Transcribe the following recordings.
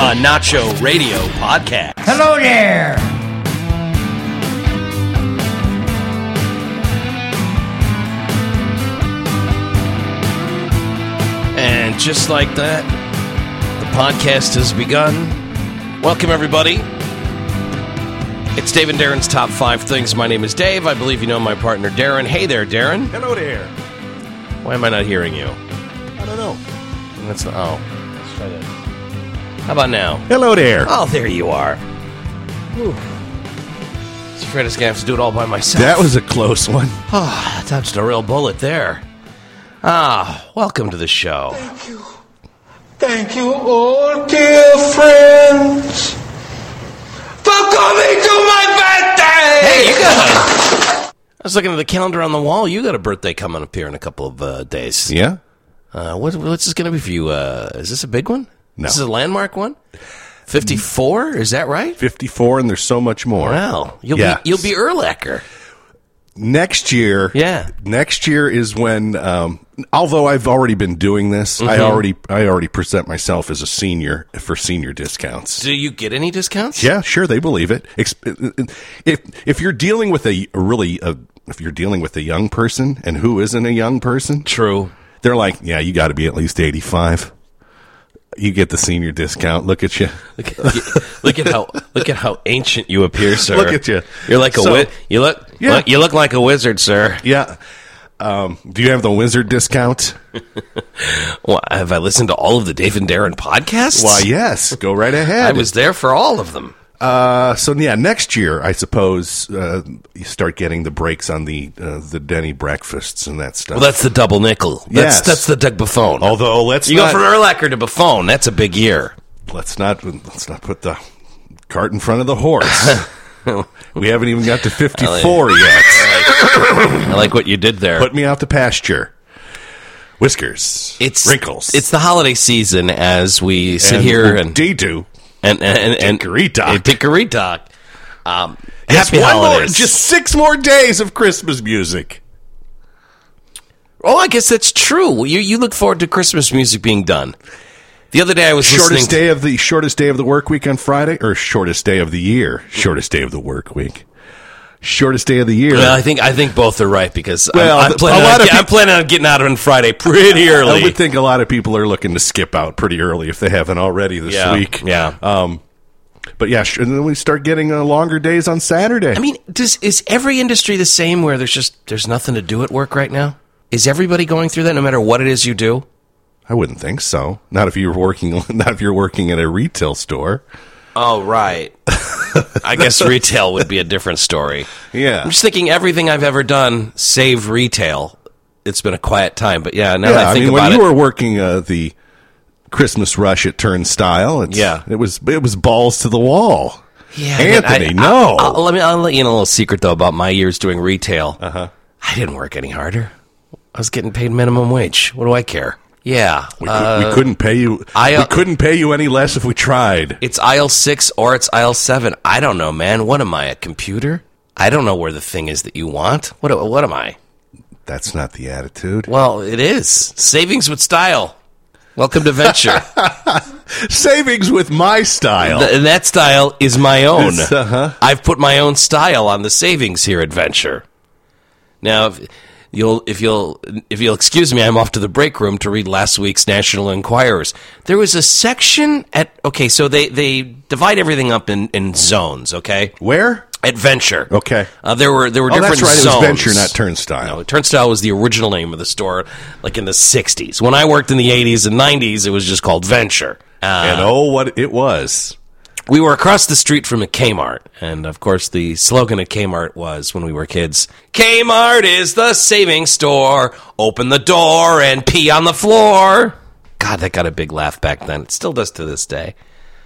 a Nacho Radio podcast. Hello there. And just like that, the podcast has begun. Welcome, everybody. It's Dave and Darren's Top 5 Things. My name is Dave. I believe you know my partner, Darren. Hey there, Darren. Hello there. Why am I not hearing you? I don't know. Let's try that. How about now? Hello there. Oh, there you are. Whew. I was afraid I was going to have to do it all by myself. That was a close one. Oh, I touched a real bullet there. Welcome to the show. Thank you. Thank you, all dear friends, for coming to my birthday! Hey, you got I was looking at the calendar on the wall. You got a birthday coming up here in a couple of days. Yeah? What's this going to be for you? Is this a big one? No. This is a landmark one? 54? Is that right? 54, and there's so much more. Wow. You'll be Urlacher. Next year. Yeah. Next year is when, although I've already been doing this, I already present myself as a senior for senior discounts. Do you get any discounts? Yeah, sure, they believe it. If you're dealing with if you're dealing with a young person, and who isn't a young person? True. They're like, yeah, you got to be at least 85. You get the senior discount. Look at you. Look at how ancient you appear, sir. Look at you. You're like you look like a wizard, sir. Yeah. Do you have the wizard discount? Well, have I listened to all of the Dave and Darren podcasts? Why, yes. Go right ahead. I was there for all of them. So yeah, next year I suppose you start getting the breaks on the Denny breakfasts and that stuff. Well, that's the double nickel. That's the Doug Buffon. Although go from Urlacher to Buffon. That's a big year. Let's not put the cart in front of the horse. We haven't even got to 54 yet. I like what you did there. Put me out to pasture. Whiskers. Wrinkles. It's the holiday season as we sit here and do. And Dickory Dock. Yes, happy holidays. Just 6 more days of Christmas music. Oh, I guess that's true. You look forward to Christmas music being done. The other day I was shortest day of the work week on Friday, or shortest day of the year. Shortest day of the work week. Shortest day of the year. Well, I think both are right because I'm I'm planning on getting out on Friday pretty early. I would think a lot of people are looking to skip out pretty early if they haven't already this week. Yeah. But yeah, and then we start getting longer days on Saturday. I mean, is every industry the same where there's nothing to do at work right now? Is everybody going through that no matter what it is you do? I wouldn't think so. Not if you're working at a retail store. Oh, right. I guess retail would be a different story. Yeah. I'm just thinking everything I've ever done, save retail, it's been a quiet time. But yeah, now that I think about when you were working the Christmas rush at Turnstile, it was balls to the wall. Yeah, Anthony, I'll let you in a little secret, though, about my years doing retail. Uh-huh. I didn't work any harder. I was getting paid minimum wage. What do I care? Yeah. We couldn't pay you. We couldn't pay you any less if we tried. It's aisle 6 or it's aisle 7. I don't know, man. What am I, a computer? I don't know where the thing is that you want. What am I? That's not the attitude. Well, it is. Savings with style. Welcome to Venture. Savings with my style. And that style is my own. I've put my own style on the savings here at Venture. Now, if you'll excuse me, I'm off to the break room to read last week's National Enquirers. There was a section so they divide everything up in zones, okay? Where? At Venture. Okay. There were different that's right. zones. It was Venture, not Turnstile. No, Turnstile was the original name of the store, like in the 60s. When I worked in the 80s and 90s, it was just called Venture. And what it was. We were across the street from a Kmart, and of course the slogan at Kmart was, when we were kids, Kmart is the savings store, open the door and pee on the floor. God, that got a big laugh back then. It still does to this day.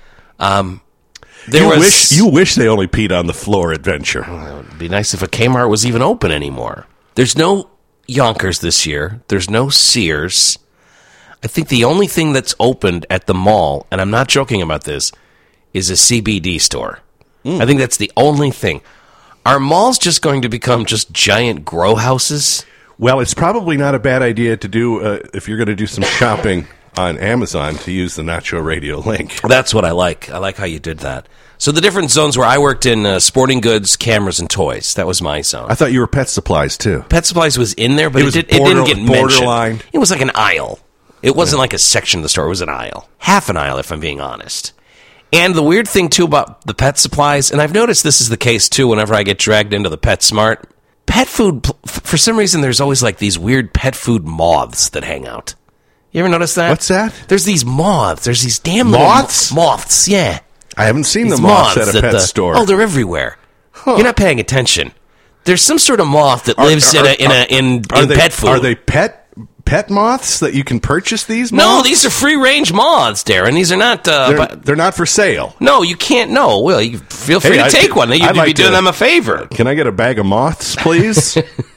You wish they only peed on the floor at Venture. Well, it would be nice if a Kmart was even open anymore. There's no Yonkers this year. There's no Sears. I think the only thing that's opened at the mall, and I'm not joking about this, is a CBD store. I think that's the only thing. Are malls just going to become just giant grow houses? Well, it's probably not a bad idea to do if you're going to do some shopping on Amazon to use the Nacho Radio link. That's what I like. I like how you did that. So the different zones where I worked in sporting goods, cameras, and toys. That was my zone. I thought you were pet supplies, too. Pet supplies was in there, but it didn't get mentioned. Borderline. It was like an aisle. It wasn't like a section of the store. It was an aisle. Half an aisle, if I'm being honest. And the weird thing, too, about the pet supplies, and I've noticed this is the case, too, whenever I get dragged into the PetSmart, pet food, for some reason, there's always like these weird pet food moths that hang out. You ever notice that? What's that? There's these moths. There's these damn moths? Moths, yeah. I haven't seen These the moths at a pet store. Oh, they're everywhere. Huh. You're not paying attention. There's some sort of moth that lives in pet food. Are they pet moths that you can purchase these moths? No, these are free-range moths, Darren. These are not... they're not for sale. No, you can't. No, well, you feel free to take one. You'd be doing them a favor. Can I get a bag of moths, please?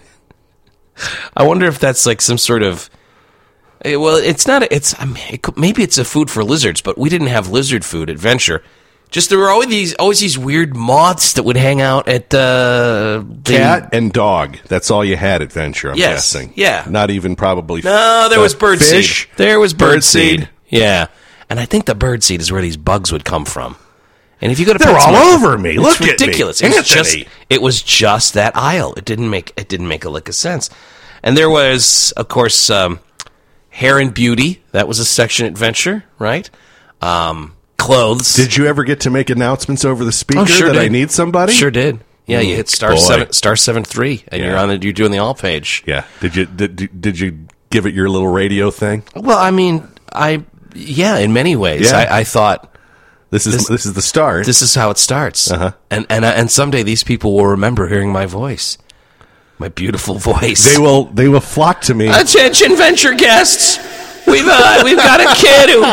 I wonder if that's like some sort of... Well, it's not... maybe it's a food for lizards, but we didn't have lizard food at Venture. Just there were always these weird moths that would hang out at cat and dog. That's all you had at Venture, I'm guessing. Yeah. Not even probably No, there was birdseed. Fish. There was birdseed. Yeah. And I think the birdseed is where these bugs would come from. And if you go to They're all PetSmart, over me. Look at me. It's ridiculous. It was just that aisle. It didn't make a lick of sense. And there was, of course, hair and beauty. That was a section at Venture, right? Clothes. Did you ever get to make announcements over the speaker did. I need somebody? Sure did. Yeah, you hit star 7-3, and you're doing the all page. Yeah. Did you give it your little radio thing? Well, I mean, in many ways. Yeah. I thought this is the start. This is how it starts. Uh-huh. And someday these people will remember hearing my voice. My beautiful voice. They will flock to me. Attention, Venture guests. We've got a kid who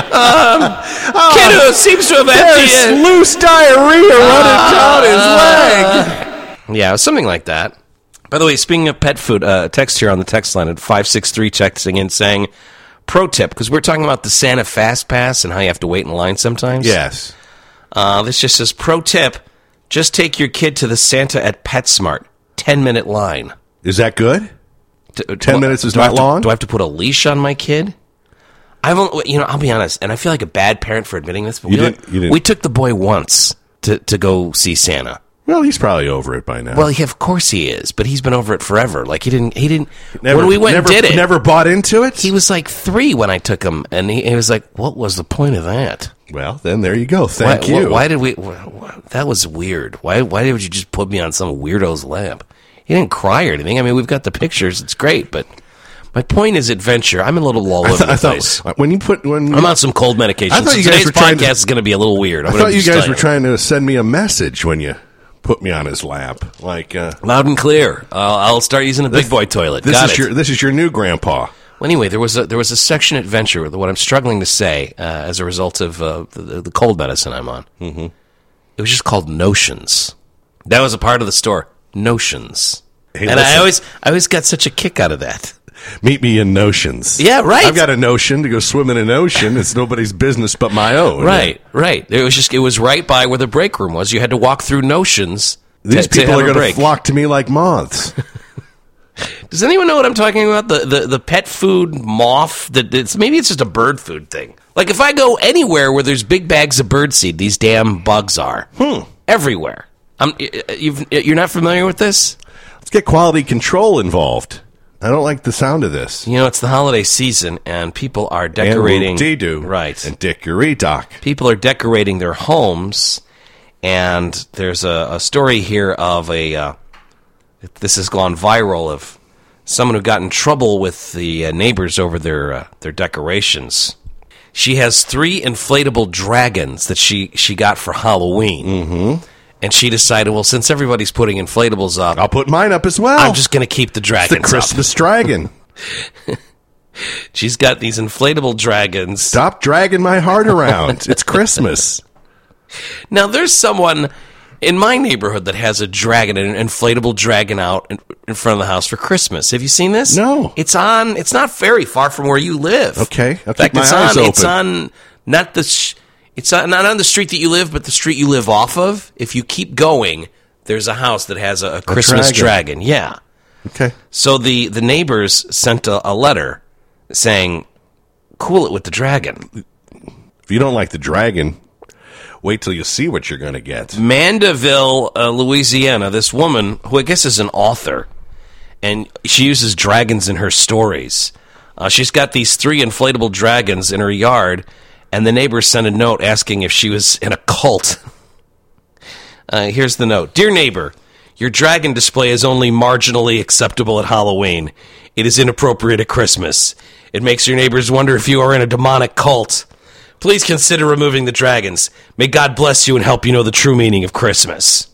seems to have emptied loose diarrhea running down his leg. Yeah, something like that. By the way, speaking of pet food, text here on the text line at 563 texting in saying, pro tip, because we're talking about the Santa Fast Pass and how you have to wait in line sometimes. Yes. This just says, pro tip, just take your kid to the Santa at PetSmart. 10-minute line. Is that good? 10 minutes is not long? Do I have to put a leash on my kid? I'll be honest, and I feel like a bad parent for admitting this, but we took the boy once to go see Santa. Well, he's probably over it by now. Well, of course he is, but he's been over it forever. Like he didn't. Never, when we went and did it, never bought into it. He was like 3 when I took him, and he was like, "What was the point of that?" Well, then there you go. Thank you. Why did we? That was weird. Why did you just put me on some weirdo's lap? He didn't cry or anything. I mean, we've got the pictures. It's great, but my point is adventure. I'm a little all over the place. I'm on some cold medication. I thought so you guys today's were podcast is going to be a little weird. I thought you guys were trying to send me a message when you put me on his lap, like loud and clear. I'll start using a big boy toilet. This is your new grandpa. Well, anyway, there was a section at Venture. What I'm struggling to say as a result of the cold medicine I'm on. Mm-hmm. It was just called Notions. That was a part of the store. Notions. Hey, and I always got such a kick out of that. Meet me in Notions. Yeah, right. I've got a notion to go swim in an ocean. It's nobody's business but my own. Right. It was right by where the break room was. You had to walk through Notions. These people are going to flock to me like moths. Does anyone know what I'm talking about? The pet food moth. Maybe it's just a bird food thing. Like if I go anywhere where there's big bags of birdseed, these damn bugs are everywhere. You're not familiar with this? Let's get quality control involved. I don't like the sound of this. You know, it's the holiday season, and people are decorating. And right. And dickory-dock. People are decorating their homes, and there's a story here of this has gone viral, of someone who got in trouble with the neighbors over their decorations. She has 3 inflatable dragons that she got for Halloween. Mm-hmm. And she decided, well, since everybody's putting inflatables up, I'll put mine up as well. I'm just going to keep the dragons It's the Christmas dragon. She's got these inflatable dragons. Stop dragging my heart around. It's Christmas. Now, there's someone in my neighborhood that has an inflatable dragon out in front of the house for Christmas. Have you seen this? No. It's not very far from where you live. Okay. I'll keep my eyes open. It's on not on the street that you live, but the street you live off of. If you keep going, there's a house that has a Christmas dragon. Yeah. Okay. So the neighbors sent a letter saying, cool it with the dragon. If you don't like the dragon, wait till you see what you're going to get. Mandeville, Louisiana, this woman, who I guess is an author, and she uses dragons in her stories. She's got these 3 inflatable dragons in her yard, and the neighbors sent a note asking if she was in a cult. Here's the note. Dear neighbor, your dragon display is only marginally acceptable at Halloween. It is inappropriate at Christmas. It makes your neighbors wonder if you are in a demonic cult. Please consider removing the dragons. May God bless you and help you know the true meaning of Christmas.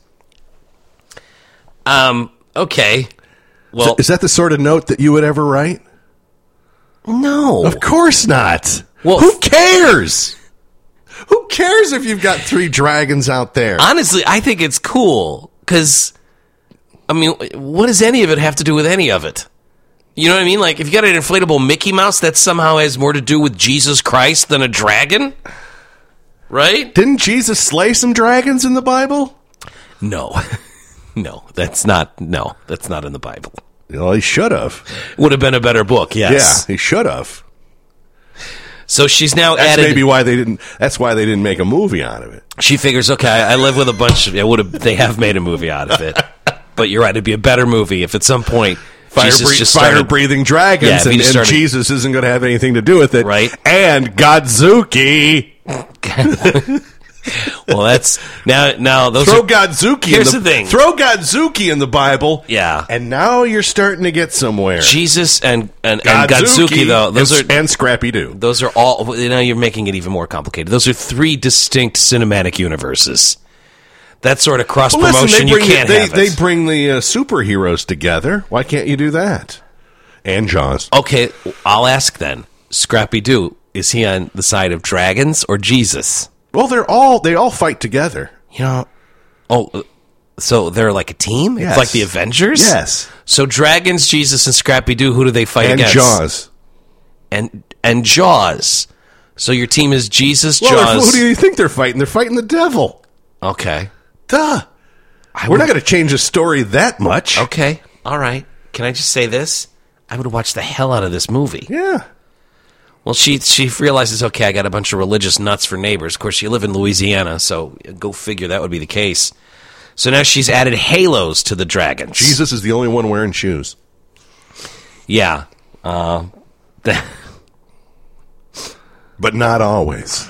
Okay. Well, Is that the sort of note that you would ever write? no. Of course not. Well, who cares? Who cares if you've got 3 dragons out there? Honestly, I think it's cool because, I mean, what does any of it have to do with any of it? You know what I mean? Like, if you got an inflatable Mickey Mouse, that somehow has more to do with Jesus Christ than a dragon? Right? Didn't Jesus slay some dragons in the Bible? No. No, that's not in the Bible. Well, he should have. Would have been a better book, yes. Yeah, he should have. So she's now That's added... maybe why they didn't... That's why they didn't make a movie out of it. She figures, okay, I live with a bunch of... They have made a movie out of it. But you're right, it'd be a better movie if at some point... Fire-breathing dragons, and Jesus isn't going to have anything to do with it. Right. And Godzuki. Well, that's... Now those Throw are... Godzuki Here's the thing. Throw Godzuki in the Bible. Yeah. And now you're starting to get somewhere. Jesus and Godzuki, though, those are... And Scrappy-Doo. Those are all... Now you're making it even more complicated. Those are 3 distinct cinematic universes. That sort of cross-promotion, you can't have it. They bring the superheroes together. Why can't you do that? And Jaws. Okay, I'll ask then. Scrappy-Doo, is he on the side of dragons or Jesus? Well, they all fight together. You know... so they're like a team? Yes. It's like the Avengers? Yes. So dragons, Jesus, and Scrappy-Doo, who do they fight against? Jaws. And Jaws. So your team is Jesus, Well, Jaws... who do you think they're fighting? They're fighting the devil. Okay. Duh. We're not going to change the story that much. Okay. All right. Can I just say this? I would watch the hell out of this movie. Yeah. Well, she realizes, okay, I got a bunch of religious nuts for neighbors. Of course, you live in Louisiana, so go figure that would be the case. So now she's added halos to the dragons. Jesus is the only one wearing shoes. Yeah. But not always.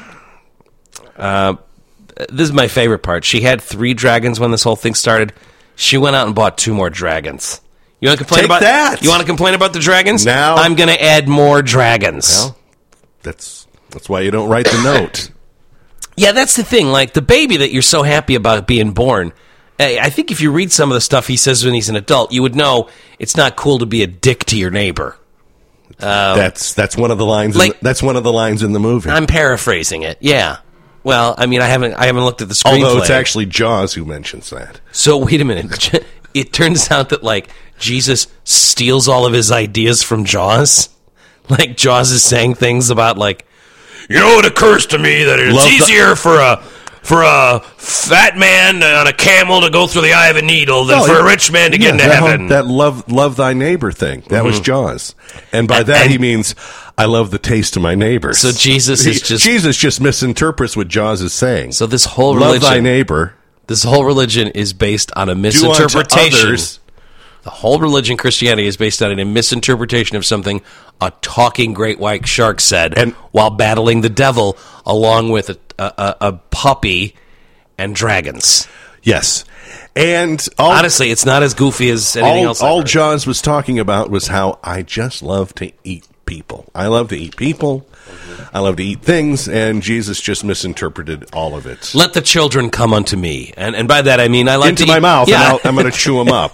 This is my favorite part. She had 3 dragons when this whole thing started. She went out and bought 2 more dragons. You want to complain about that? You want to complain about the dragons? Now I'm going to add more dragons. Well, that's why you don't write the note. Yeah, that's the thing. Like the baby that you're so happy about being born. I think if you read some of the stuff he says when he's an adult, you would know it's not cool to be a dick to your neighbor. That's one of the lines. That's one of the lines in the movie. I'm paraphrasing it. Yeah. Well, I mean, I haven't looked at the screenplay. Although it's actually Jaws who mentions that. So wait a minute. It turns out that like Jesus steals all of his ideas from Jaws. Like Jaws is saying things about like, you know, it occurs to me that it's easier for a fat man on a camel to go through the eye of a needle than for a rich man to get into heaven. That love thy neighbor thing. That was Jaws. And by that he means, I love the taste of my neighbors. So Jesus just misinterprets what Jaws is saying. So this whole religion... Love thy neighbor. This whole religion is based on a misinterpretation. The whole religion, Christianity, is based on a misinterpretation of something a talking great white shark said while battling the devil along with a puppy and dragons. Yes. And honestly, it's not as goofy as anything else. All Jaws was talking about was how I just love to eat people. I love to eat people. I love to eat things, and Jesus just misinterpreted all of it. Let the children come unto me. And by that I mean I like into to my eat, mouth, yeah. and I'm going to chew them up.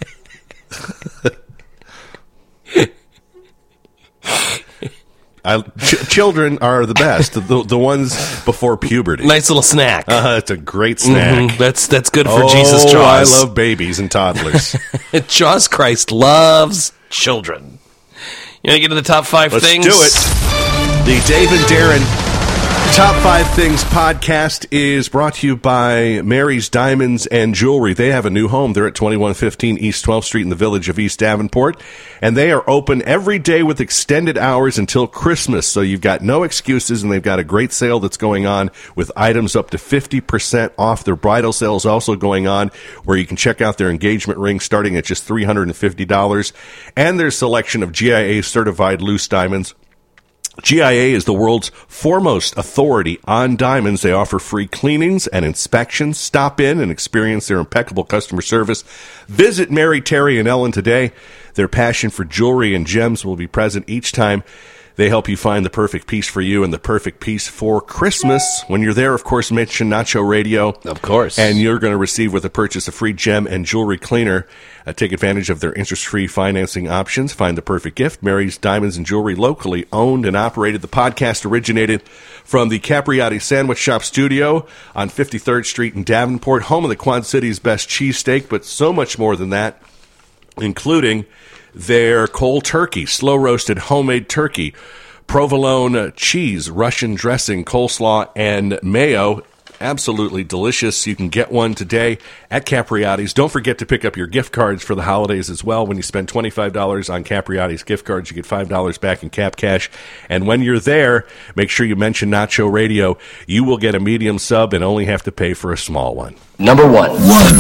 Children are the best, the ones before puberty. Nice little snack. It's a great snack. Mm-hmm. That's good for Jesus. Jaws. I love babies and toddlers. Jaws Christ loves children. You want to get to the top 5 things? Let's do it. The Dave and Darren Top 5 Things podcast is brought to you by Mary's Diamonds and Jewelry. They have a new home. They're at 2115 East 12th Street in the village of East Davenport, and they are open every day with extended hours until Christmas, so you've got no excuses, and they've got a great sale that's going on with items up to 50% off. Their bridal sale is also going on, where you can check out their engagement ring starting at just $350, and their selection of GIA certified loose diamonds. GIA is the world's foremost authority on diamonds. They offer free cleanings and inspections. Stop in and experience their impeccable customer service. Visit Mary, Terry, and Ellen today. Their passion for jewelry and gems will be present each time they help you find the perfect piece for you and the perfect piece for Christmas. When you're there, of course, mention Nacho Radio. Of course. And you're going to receive with the purchase a free gem and jewelry cleaner. Take advantage of their interest-free financing options. Find the perfect gift. Mary's Diamonds and Jewelry, locally owned and operated. The podcast originated from the Capriotti Sandwich Shop studio on 53rd Street in Davenport, home of the Quad City's best cheesesteak, but so much more than that, including their cold turkey, slow-roasted homemade turkey, provolone cheese, Russian dressing, coleslaw, and mayo. Absolutely delicious. You can get one today at Capriotti's. Don't forget to pick up your gift cards for the holidays as well. When you spend $25 on Capriotti's gift cards, you get $5 back in Cap Cash. And when you're there, make sure you mention Nacho Radio. You will get a medium sub and only have to pay for a small one. Number one.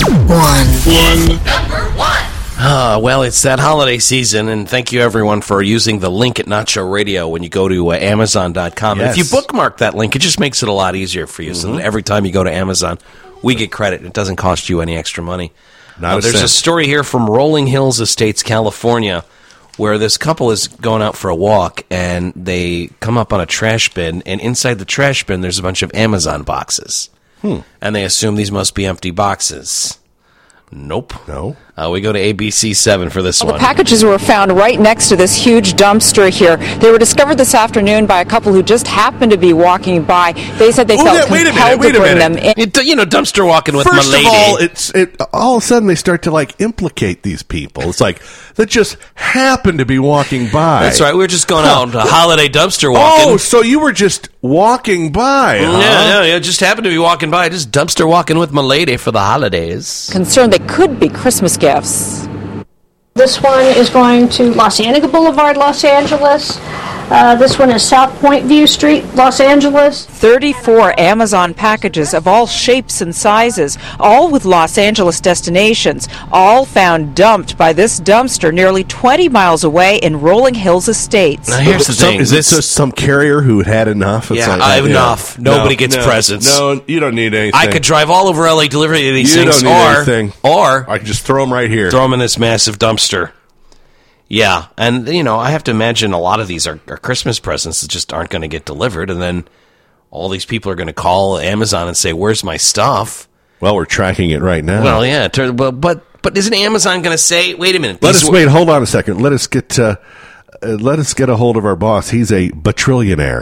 Well, it's that holiday season, and thank you, everyone, for using the link at Nacho Radio when you go to Amazon.com. Yes. And if you bookmark that link, it just makes it a lot easier for you. So that every time you go to Amazon, we get credit. It doesn't cost you any extra money. Not a There's cent. a story here from Rolling Hills Estates, California, where this couple is going out for a walk, and they come up on a trash bin, and inside the trash bin, there's a bunch of Amazon boxes. And they assume these must be empty boxes. Nope. No. We go to ABC7 for this The one. packages were found right next to this huge dumpster here. They were discovered this afternoon by a couple who just happened to be walking by. They said they felt wait a compelled minute, to wait a bring them minute. in. Dumpster walking with First my of lady. all, all of a sudden they start to like implicate these people. It's like that just happened to be walking by. That's right. We were just going out to holiday dumpster walking. Oh, so you were just walking by? Huh? Yeah. Just happened to be walking by. Just dumpster walking with my lady for the holidays. Concerned they could be Christmas gifts. This one is going to Los Angeles Boulevard, Los Angeles. This one is South Point View Street, Los Angeles. 34 Amazon packages of all shapes and sizes, all with Los Angeles destinations, all found dumped by this dumpster nearly 20 miles away in Rolling Hills Estates. Now, here's the thing. Is this just some carrier who had enough? It's Yeah, like, I have enough. Nobody gets presents. No, you don't need anything. I could drive all over LA delivering these You things, don't need anything. or I could just throw them right here. throw them in this massive dumpster. Yeah, and, I have to imagine a lot of these are Christmas presents that just aren't going to get delivered, and then all these people are going to call Amazon and say, where's my stuff? Well, we're tracking it right now. Well, yeah, but isn't Amazon going to say, wait a minute. Wait, hold on a second. Let us get a hold of our boss. He's a batrillionaire.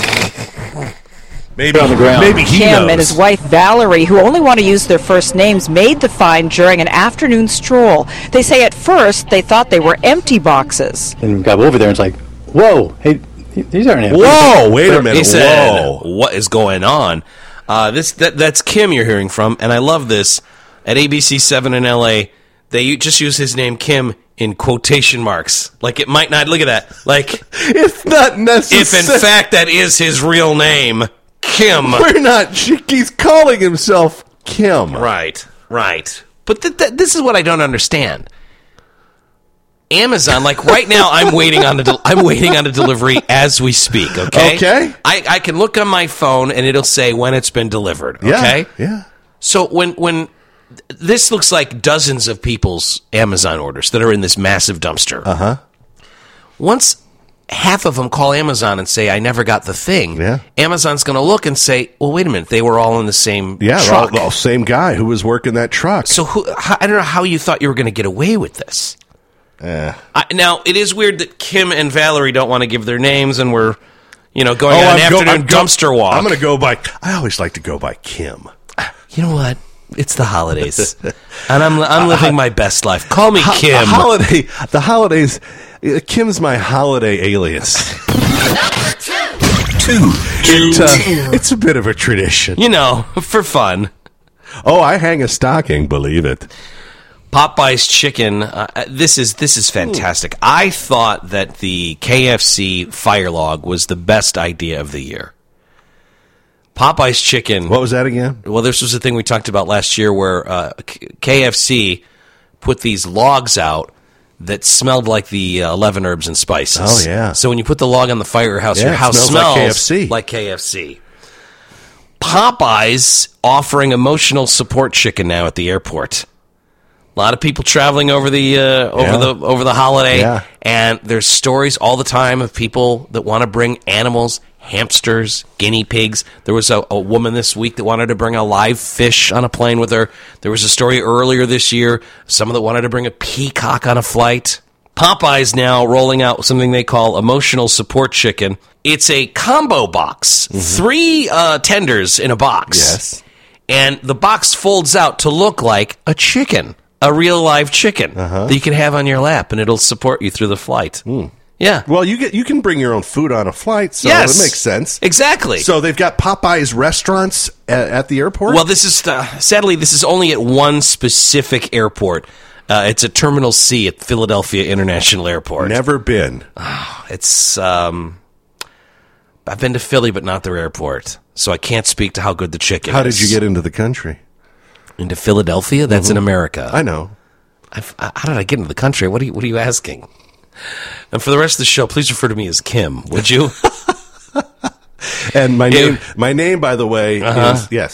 Maybe on the ground. Maybe he Kim knows. and his wife Valerie, who only want to use their first names, made the find during an afternoon stroll. They say at first they thought they were empty boxes. And we got over there and it's like, whoa, hey, these aren't empty. Whoa, wait a minute. He said, Whoa. what is going on? That's Kim you're hearing from, and I love this. At ABC7 in LA, they just use his name, Kim, in quotation marks. Like it might not, look at that. Like, It's not necessary. if in fact that is his real name, Kim. We're not. He's calling himself Kim. Right. But this is what I don't understand. Amazon, like right now, I'm waiting on a delivery as we speak. Okay. Okay. I can look on my phone and it'll say when it's been delivered. Okay. Yeah. So when this looks like dozens of people's Amazon orders that are in this massive dumpster. Uh-huh. Once half of them call Amazon and say, I never got the thing, Yeah. Amazon's going to look and say, well, wait a minute, they were all in the same truck. the same guy who was working that truck. So I don't know how you thought you were going to get away with this. Now, it is weird that Kim and Valerie don't want to give their names, and we're going on an afternoon dumpster walk. I'm going to go by. I always like to go by Kim. You know what? It's the holidays, and I'm living my best life. Call me Kim. The holidays. Kim's my holiday alias. It's a bit of a tradition. You know, for fun. Oh, I hang a stocking, believe it. Popeye's chicken. This is fantastic. I thought that the KFC fire log was the best idea of the year. Popeye's chicken. What was that again? Well, this was the thing we talked about last year where KFC put these logs out that smelled like the 11 herbs and spices. Oh, yeah. So when you put the log on the fire, your house smells like KFC. Popeye's offering emotional support chicken now at the airport. A lot of people traveling over the holiday, and there's stories all the time of people that want to bring animals, hamsters, guinea pigs. There was a woman this week that wanted to bring a live fish on a plane with her. There was a story earlier this year, someone that wanted to bring a peacock on a flight. Popeye's now rolling out something they call emotional support chicken. It's a combo box, 3 tenders in a box. Yes. And the box folds out to look like a chicken. A real live chicken that you can have on your lap, and it'll support you through the flight. Yeah. Well, you can bring your own food on a flight, so yes, it makes sense. Exactly. So they've got Popeye's restaurants at the airport? Well, this is sadly, this is only at one specific airport. It's at Terminal C at Philadelphia International Airport. Never been. It's I've been to Philly, but not their airport, so I can't speak to how good the chicken is. How did you get into the country? Into Philadelphia? That's in America. I know. How did I get into the country? What are you asking? And for the rest of the show, please refer to me as Kim, would you? And my name, by the way, is, yes,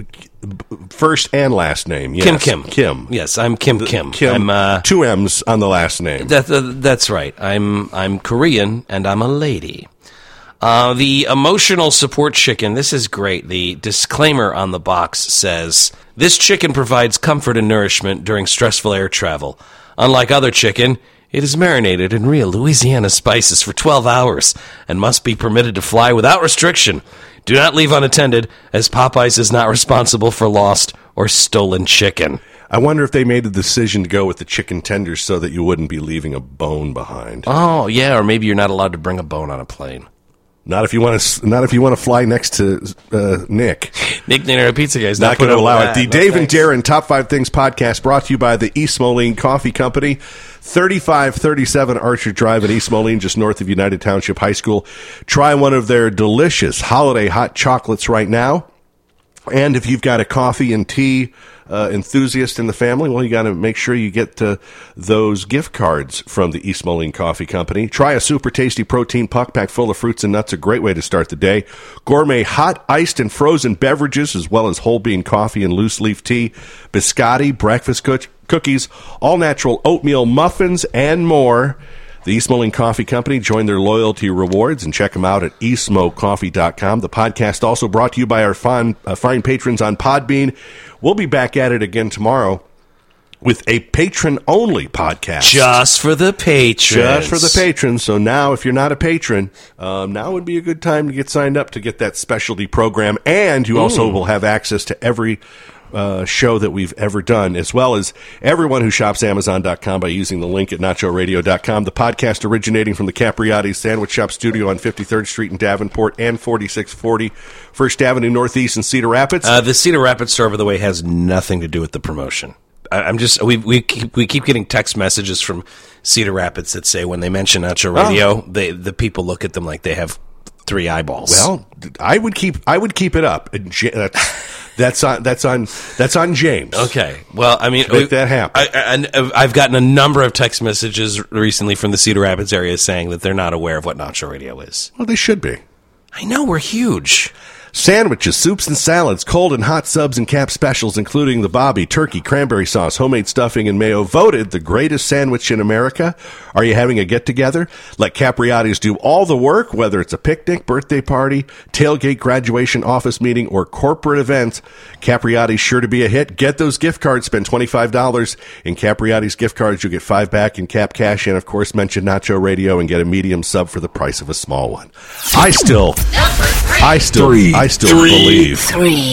first and last name. Yes. Kim. Yes, I'm Kim. I'm 2 M's on the last name. That's right. I'm Korean, and I'm a lady. The emotional support chicken, this is great. The disclaimer on the box says, this chicken provides comfort and nourishment during stressful air travel. Unlike other chicken, it is marinated in real Louisiana spices for 12 hours and must be permitted to fly without restriction. Do not leave unattended, as Popeyes is not responsible for lost or stolen chicken. I wonder if they made a decision to go with the chicken tenders so that you wouldn't be leaving a bone behind. Oh, yeah, or maybe you're not allowed to bring a bone on a plane. Not if you want to fly next to Nick. Nick Nader, Pizza Guy's not going to allow it. The Dave and Darren Top 5 Things podcast brought to you by the East Moline Coffee Company, 3537 Archer Drive in East Moline, just north of United Township High School. Try one of their delicious holiday hot chocolates right now. And if you've got a coffee and tea enthusiast in the family, well, you got to make sure you get those gift cards from the East Moline Coffee Company. Try a super tasty protein puck pack full of fruits and nuts, a great way to start the day. Gourmet hot, iced, and frozen beverages, as well as whole bean coffee and loose leaf tea, biscotti, breakfast cookies, all natural oatmeal muffins, and more. The East Moline Coffee Company. Join their loyalty rewards and check them out at eastmocoffee.com. The podcast also brought to you by our fine patrons on Podbean. We'll be back at it again tomorrow with a patron-only podcast. Just for the patrons. Just for the patrons. So now, if you're not a patron, now would be a good time to get signed up to get that specialty program. And you also will have access to every show that we've ever done, as well as everyone who shops Amazon.com by using the link at NachoRadio.com. The podcast originating from the Capriati's Sandwich Shop studio on 53rd Street in Davenport and 4640 First Avenue Northeast in Cedar Rapids. The Cedar Rapids store, by the way, has nothing to do with the promotion. We keep getting text messages from Cedar Rapids that say when they mention Nacho Radio, the people look at them like they have 3 eyeballs. Well, I would keep it up. That's on James. Okay. Well, I mean, make that happen. I've gotten a number of text messages recently from the Cedar Rapids area saying that they're not aware of what Nacho Radio is. Well, they should be. I know, we're huge. Sandwiches, soups and salads, cold and hot subs and cap specials, including the Bobby, turkey, cranberry sauce, homemade stuffing, and mayo, voted the greatest sandwich in America. Are you having a get-together? Let Capriati's do all the work, whether it's a picnic, birthday party, tailgate, graduation, office meeting, or corporate event. Capriati's sure to be a hit. Get those gift cards. Spend $25 in Capriati's gift cards. You'll get $5 back in Cap Cash, and, of course, mention Nacho Radio and get a medium sub for the price of a small one. I still believe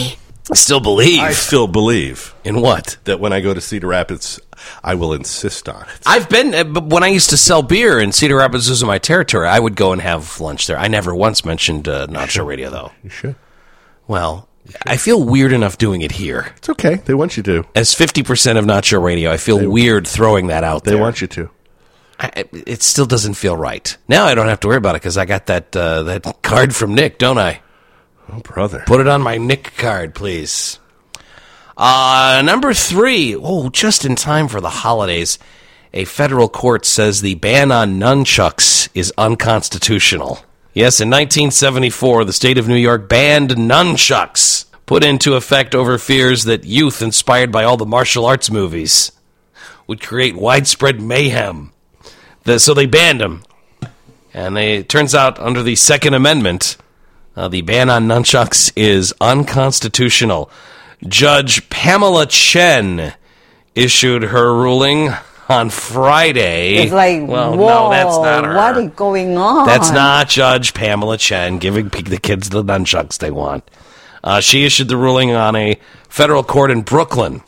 Still believe. I still believe In what? that when I go to Cedar Rapids, I will insist on it. I've been, but when I used to sell beer in Cedar Rapids was in my territory, I would go and have lunch there. I never once mentioned Nacho Radio, though. You should. Well, I feel weird enough doing it here. It's okay. They want you to. As 50% of Nacho Radio, I feel weird throwing that out They there. want you to. It still doesn't feel right. Now I don't have to worry about it because I got that card from Nick, don't I? Oh, brother. Put it on my Nick card, please. Number 3. Oh, just in time for the holidays. A federal court says the ban on nunchucks is unconstitutional. Yes, in 1974, the state of New York banned nunchucks, put into effect over fears that youth inspired by all the martial arts movies would create widespread mayhem. So they banned them. And it turns out under the Second Amendment, the ban on nunchucks is unconstitutional. Judge Pamela Chen issued her ruling on Friday. It's like, well, whoa, no, that's not her. what is going on? That's not Judge Pamela Chen giving the kids the nunchucks they want. She issued the ruling on a federal court in Brooklyn.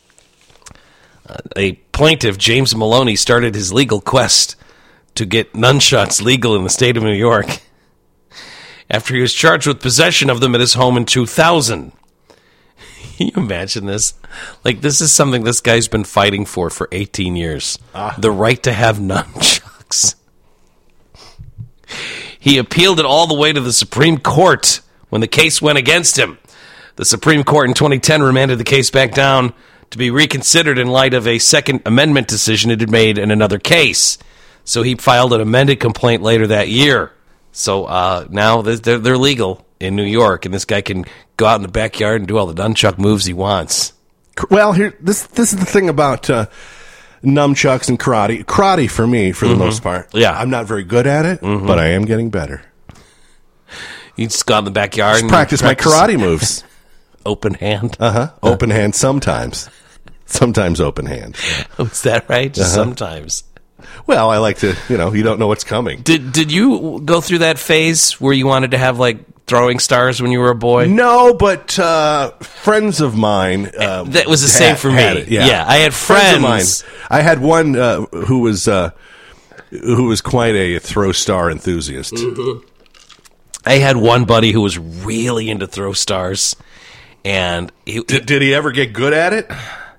A plaintiff, James Maloney, started his legal quest to get nunchucks legal in the state of New York after he was charged with possession of them at his home in 2000. Can you imagine this? Like, this is something this guy's been fighting for 18 years. The right to have nunchucks. He appealed it all the way to the Supreme Court when the case went against him. The Supreme Court in 2010 remanded the case back down to be reconsidered in light of a Second Amendment decision it had made in another case. So he filed an amended complaint later that year. So now they're legal in New York, and this guy can go out in the backyard and do all the nunchuck moves he wants. Well, here this is the thing about nunchucks and karate. Karate for me, for the most part. Yeah. I'm not very good at it, but I am getting better. You just go out in the backyard and Practice my karate moves. Open hand. Open hand sometimes. Sometimes open hand. Is that right? Just sometimes. Well, I like to, you don't know what's coming. Did you go through that phase where you wanted to have like throwing stars when you were a boy? No, but friends of mine. That was the same for me. Yeah, I had friends. Of mine. I had one who was quite a throw star enthusiast. Mm-hmm. I had one buddy who was really into throw stars, and did he ever get good at it?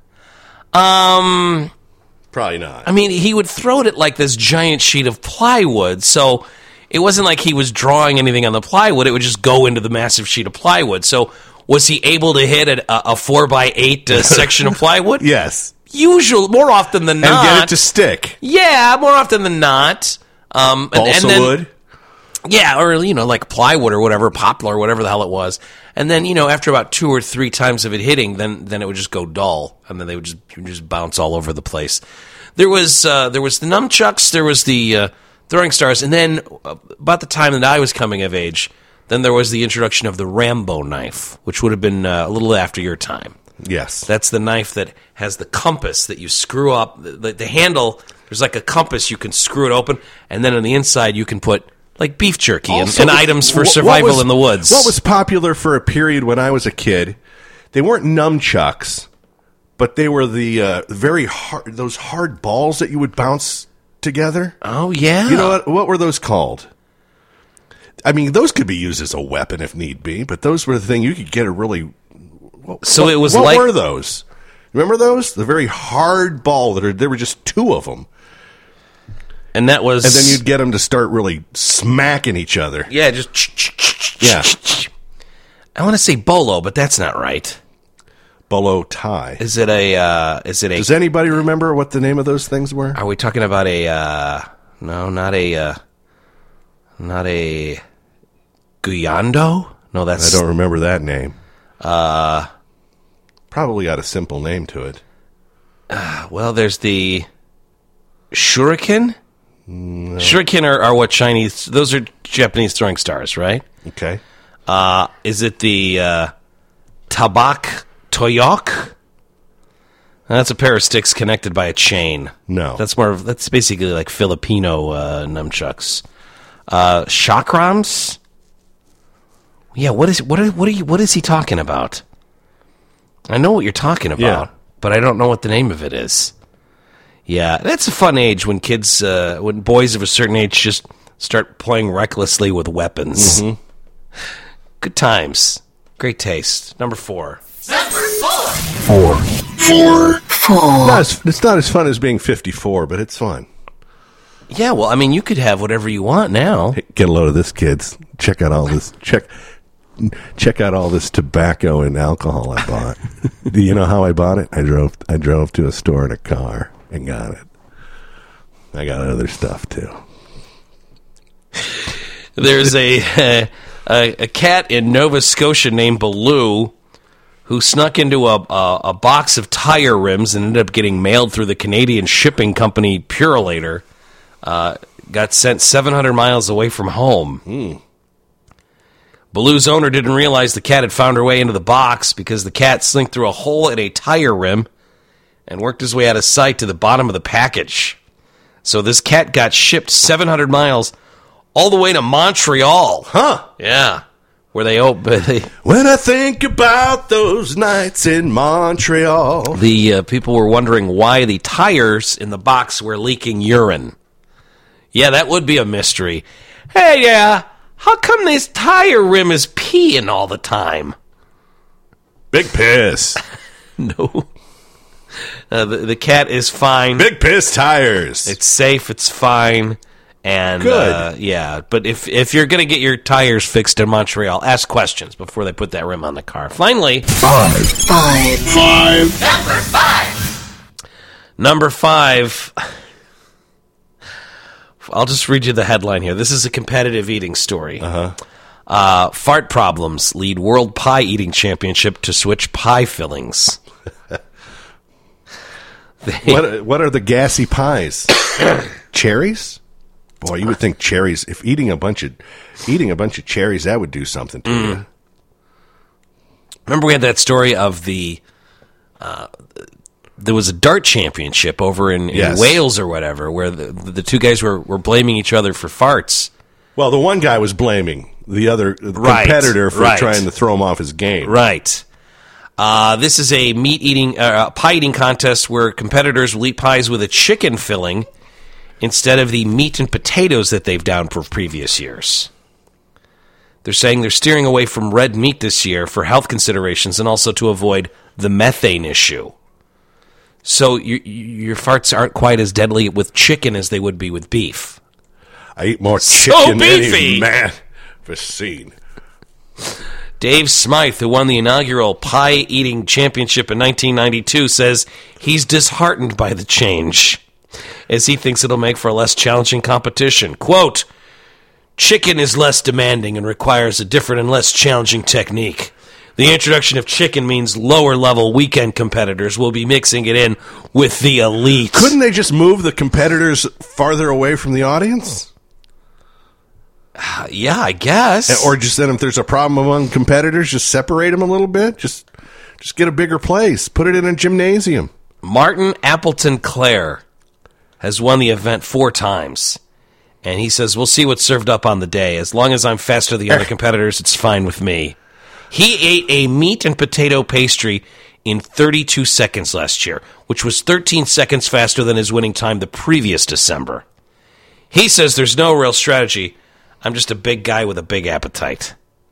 Probably not. I mean, he would throw it at like this giant sheet of plywood, so it wasn't like he was drawing anything on the plywood. It would just go into the massive sheet of plywood. So was he able to hit a 4x8 section of plywood? Yes. More often than not. And get it to stick. Yeah, more often than not. Also wood? Yeah, or, like plywood or whatever, poplar or whatever the hell it was. And then, after about 2 or 3 times of it hitting, then it would just go dull. And then they would just bounce all over the place. There was the nunchucks, there was the throwing stars, and then about the time that I was coming of age, then there was the introduction of the Rambo knife, which would have been a little after your time. Yes. That's the knife that has the compass that you screw up. The handle, there's like a compass, you can screw it open, and then on the inside you can put like beef jerky and items for survival in the woods. What was popular for a period when I was a kid, they weren't nunchucks, but they were the very hard, those hard balls that you would bounce together. Oh, yeah. You know what were those called? I mean, those could be used as a weapon if need be, but those were the thing you could get a really... What were those? Remember those? The very hard ball there were just 2 of them. And that was... And then you'd get them to start really smacking each other. Yeah, just... Yeah. I want to say bolo, but that's not right. Bolo tie. Is it a... Does anybody remember what the name of those things were? Are we talking about a... no, not a Guyando? No, that's... I don't remember that name. Probably got a simple name to it. Well, there's the shuriken. No. Shuriken are what Chinese... Those are Japanese throwing stars, right? Okay. Is it the tabak toyok? That's a pair of sticks connected by a chain. No. That's basically like Filipino nunchucks. Chakrams? Yeah, what is he talking about? I know what you're talking about, Yeah. but I don't know what the name of it is. Yeah, that's a fun age when kids, when boys of a certain age just start playing recklessly with weapons. Mm-hmm. Good times. Great taste. Number 4. It's not as fun as being 54, but it's fun. Yeah, well, I mean, you could have whatever you want now. Hey, get a load of this, kids. Check out all this. Check out all this tobacco and alcohol I bought. Do you know how I bought it? I drove to a store in a car and got it. I got other stuff too. There's a cat in Nova Scotia named Baloo who snuck into a box of tire rims and ended up getting mailed through the Canadian shipping company Purolator. Got sent 700 miles away from home. Baloo's owner didn't realize the cat had found her way into the box because the cat slinked through a hole in a tire rim and worked his way out of sight to the bottom of the package. So this cat got shipped 700 miles all the way to Montreal. Huh? Yeah. Where they open. When I think about those nights in Montreal. The people were wondering why the tires in the box were leaking urine. Yeah, that would be a mystery. Hey, how come this tire rim is peeing all the time? Big piss. No. The cat is fine. Big piss tires. It's safe. It's fine. And Good. Yeah, but if you're going to get your tires fixed in Montreal, ask questions before they put that rim on the car. Finally, Number five. I'll just read you the headline here. This is a competitive eating story. Fart problems lead World Pie Eating Championship to switch pie fillings. What are the gassy pies? Cherries? Boy, you would think cherries. If eating a bunch of cherries, that would do something to you. Remember we had that story of the there was a dart championship over in Yes. Wales or whatever, where the two guys were blaming each other for farts. Well, the one guy was blaming the other Right, competitor for right. trying to throw him off his game. Right. This is a pie eating contest where competitors will eat pies with a chicken filling instead of the meat and potatoes that they've done for previous years. They're saying they're steering away from red meat this year for health considerations and also to avoid the methane issue. So your farts aren't quite as deadly with chicken as they would be with beef. I eat more So chicken than beefy! any man ever seen. Dave Smythe, who won the inaugural pie eating championship in 1992, says he's disheartened by the change, as he thinks it'll make for a less challenging competition. Quote, chicken is less demanding and requires a different and less challenging technique. The introduction of chicken means lower-level weekend competitors will be mixing it in with the elite. Couldn't they just move the competitors farther away from the audience? Yeah, I guess. Or just then if there's a problem among competitors, just separate them a little bit? Just get a bigger place. Put it in a gymnasium. Martin Appleton Clare has won the event 4 times. And he says, we'll see what's served up on the day. As long as I'm faster than the other competitors, it's fine with me. He ate a meat and potato pastry in 32 seconds last year, which was 13 seconds faster than his winning time the previous December. He says there's no real strategy. I'm just a big guy with a big appetite.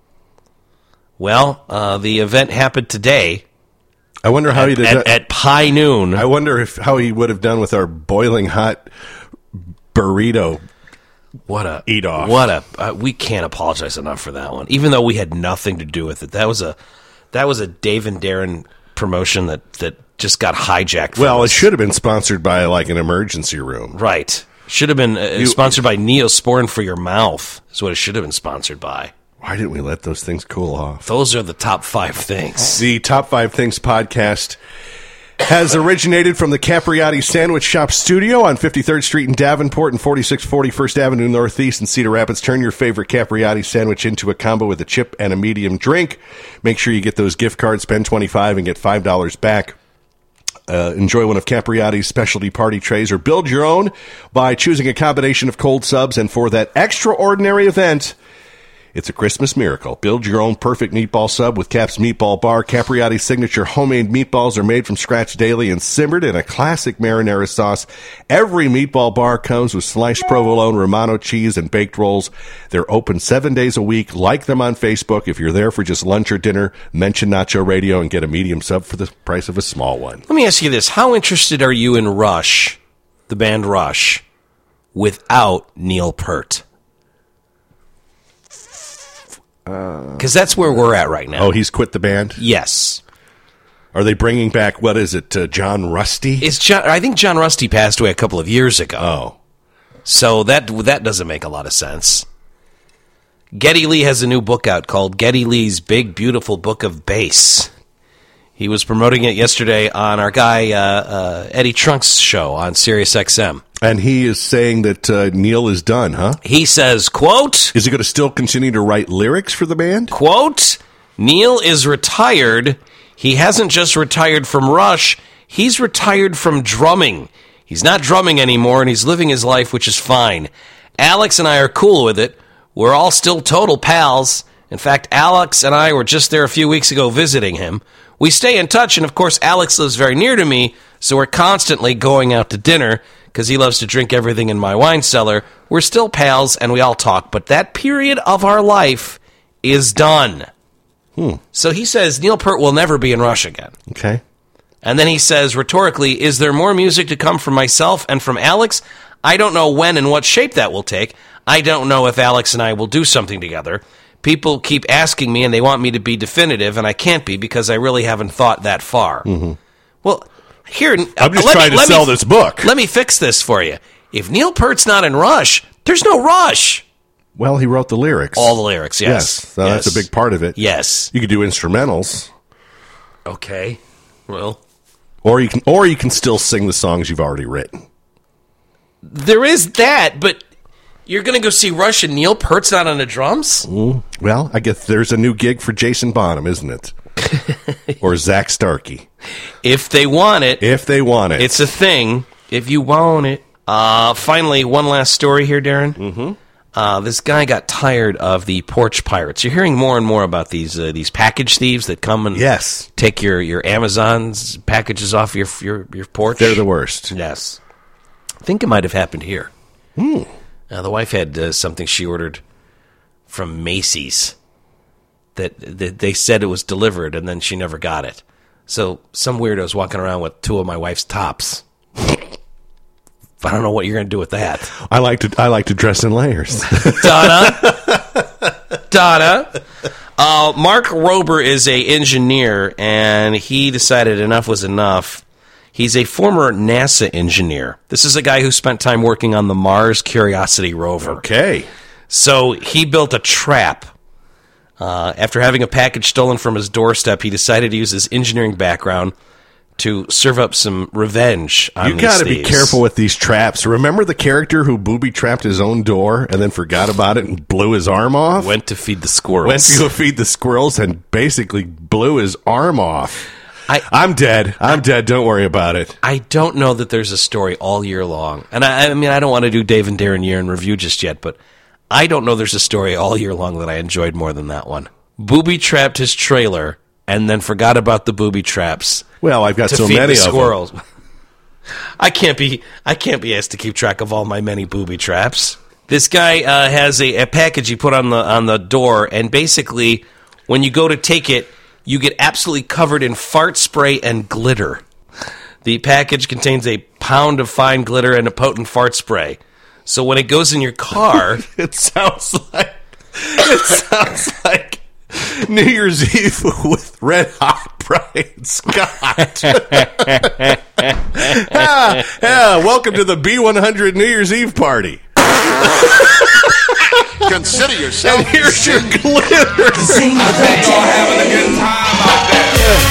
Well, the event happened today. I wonder how he did at pie noon. I wonder how he would have done with our boiling hot burrito. Eat off. We can't apologize enough for that one, even though we had nothing to do with it. That was a Dave and Darren promotion that just got hijacked. Well, from it us. should have been sponsored by like an emergency room. Right. Should have been sponsored by Neosporin for your mouth. Is what it should have been sponsored by. Why didn't we let those things cool off? Those are the top 5 things. The Top 5 Things podcast has originated from the Capriati Sandwich Shop studio on 53rd Street in Davenport and 4640 First Avenue Northeast in Cedar Rapids. Turn your favorite Capriati sandwich into a combo with a chip and a medium drink. Make sure you get those gift cards, spend $25 and get $5 back. Enjoy one of Capriati's specialty party trays or build your own by choosing a combination of cold subs. And for that extraordinary event, It's a Christmas miracle. Build your own perfect meatball sub with Cap's Meatball Bar. Capriotti's signature homemade meatballs are made from scratch daily and simmered in a classic marinara sauce. Every meatball bar comes with sliced provolone, Romano cheese, and baked rolls. They're open 7 days a week. Like them on Facebook. If you're there for just lunch or dinner, mention Nacho Radio and get a medium sub for the price of a small one. Let me ask you this. How interested are you in Rush, the band Rush, without Neil Peart? Because that's where we're at right now. Oh, he's quit the band? Yes. Are they bringing back, what is it, John Rusty? I think John Rusty passed away a couple of years ago. Oh. So that doesn't make a lot of sense. Geddy Lee has a new book out called Geddy Lee's Big Beautiful Book of Bass. He was promoting it yesterday on our guy Eddie Trunk's show on Sirius XM. And he is saying that Neil is done, huh? He says, quote... Is he going to still continue to write lyrics for the band? Quote, Neil is retired. He hasn't just retired from Rush. He's retired from drumming. He's not drumming anymore, and he's living his life, which is fine. Alex and I are cool with it. We're all still total pals. In fact, Alex and I were just there a few weeks ago visiting him. We stay in touch, and of course, Alex lives very near to me, so we're constantly going out to dinner because he loves to drink everything in my wine cellar. We're still pals, and we all talk, but that period of our life is done. So he says Neil Peart will never be in Rush again. Okay. And then he says, rhetorically, is there more music to come from myself and from Alex? I don't know when and what shape that will take. I don't know if Alex and I will do something together. People keep asking me, and they want me to be definitive, and I can't be because I really haven't thought that far. Mm-hmm. Well, here... I'm just trying to sell this book. Let me fix this for you. If Neil Peart's not in Rush, there's no Rush. Well, he wrote the lyrics. All the lyrics, yes. Yes, so that's a big part of it. Yes. You could do instrumentals. Okay. Well... Or you can still sing the songs you've already written. There is that, but... You're going to go see Rush and Neil Peart's not on the drums? Well, I guess there's a new gig for Jason Bonham, isn't it? Or Zach Starkey. If they want it. If they want it. It's a thing. If you want it. Finally, one last story here, Darren. Mm-hmm. This guy got tired of the porch pirates. You're hearing more and more about these package thieves that come and take your Amazon's packages off your porch. They're the worst. Yes. I think it might have happened here. The wife had something she ordered from Macy's that they said it was delivered, and then she never got it. So some weirdo's walking around with two of my wife's tops. I don't know what you're going to do with that. I like to dress in layers. Donna. Mark Rober is an engineer, and he decided enough was enough. He's a former NASA engineer. This is a guy who spent time working on the Mars Curiosity rover. Okay. So he built a trap. After having a package stolen from his doorstep, he decided to use his engineering background to serve up some revenge on these You got to be thieves. careful with these traps. Remember the character who booby-trapped his own door and then forgot about it and blew his arm off? Went to feed the squirrels. Went to go feed the squirrels and basically blew his arm off. I'm dead. I'm dead. Don't worry about it. I don't know that there's a story all year long. And I mean, I don't want to do Dave and Darren year in review just yet, but I don't know there's a story all year long that I enjoyed more than that one. Booby-trapped his trailer and then forgot about the booby traps. Well, I've got to so feed many the of squirrels. them. I can't be asked to keep track of all my many booby traps. This guy has a package he put on the door, and basically, when you go to take it, you get absolutely covered in fart spray and glitter. The package contains a pound of fine glitter and a potent fart spray. So when it goes in your car, It sounds like New Year's Eve with Red Hot Brian Scott. Welcome to the B100 New Year's Eve party. Consider yourself. And here's your glitter. Sing the band. You're having a good time out there.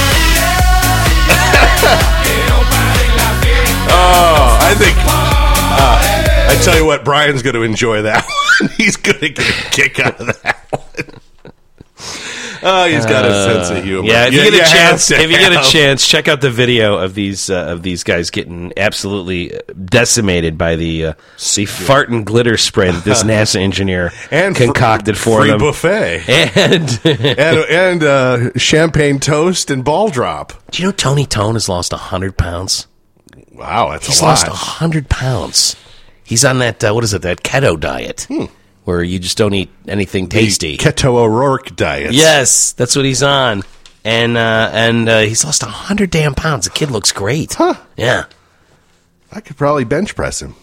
Oh, I think. I tell you what, Brian's going to enjoy that one. He's going to get a kick out of that one. Oh, he's got a sense of humor. Yeah, if you get a chance, check out the video of these guys getting absolutely decimated by the fart and glitter spray that this NASA engineer concocted for free them. Buffet and champagne toast and ball drop. Do you know Tony Tone has lost 100 pounds? Wow, He's a lot. lost 100 pounds. He's on that that keto diet where you just don't eat anything tasty. The Keto O'Rourke diet. Yes, that's what he's on, and he's lost 100 damn pounds. The kid looks great. Huh? Yeah, I could probably bench press him.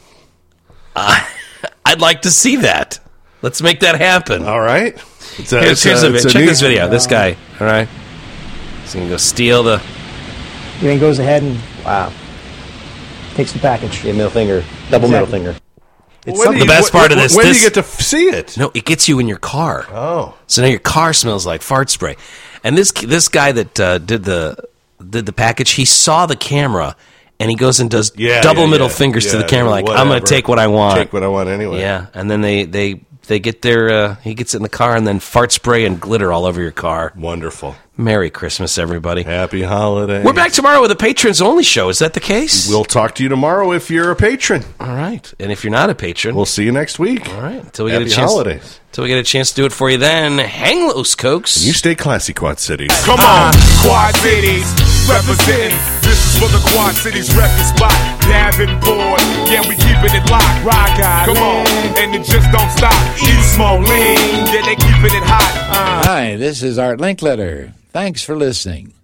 I'd like to see that. Let's make that happen. All right. Here's a video. Check this video. This guy. All right. He's gonna go steal the. He then goes ahead and takes the package. Yeah, middle finger, double middle finger. It's the best part of this. When do you get to see it? No, it gets you in your car. Oh, so now your car smells like fart spray. And this guy that did the package, he saw the camera and he goes and does double middle fingers to the camera, like whatever. I'm going to take what I want. Take what I want anyway. Yeah, and then they get their he gets in the car and then fart spray and glitter all over your car. Wonderful. Merry Christmas, everybody. Happy holidays. We're back tomorrow with a patrons only show. Is that the case? We'll talk to you tomorrow if you're a patron. All right. And if you're not a patron, we'll see you next week. All right. Until we Happy get a chance. holidays. Until we get a chance to do it for you then. Hang loose, Cokes. You stay classy, Quad Cities. Come on, Quad Cities, representing. This is for the Quad Cities record spot. Davenport, yeah, we keeping it locked. Rock out, come on, and it just don't stop. East Moline, yeah, they keeping it hot. Hi, this is Art Linkletter. Thanks for listening.